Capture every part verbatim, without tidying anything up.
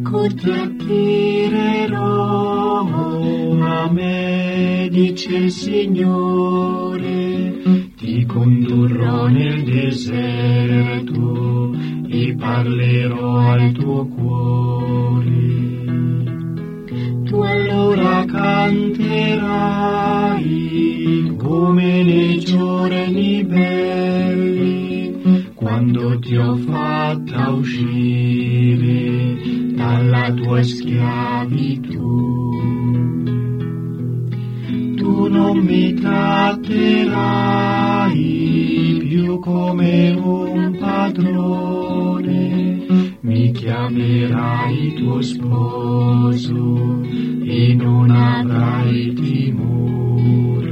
ecco ti attirerò a me, dice il Signore, ti condurrò nel deserto e parlerò al tuo cuore. Tu allora canterai come nei giorni belli, quando ti ho fatta uscire dalla tua schiavitù. Tu non mi tratterai più come un padrone, mi chiamerai tuo sposo e non avrai timore.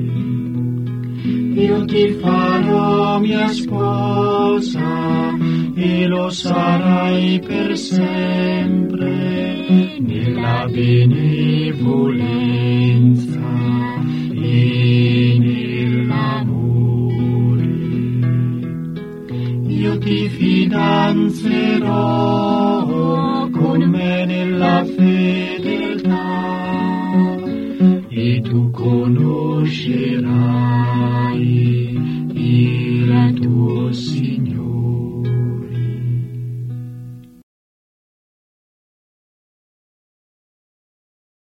Io ti farò mia sposa e lo sarai per sempre nella benevolenza e nell'amore. Io ti fidanzerò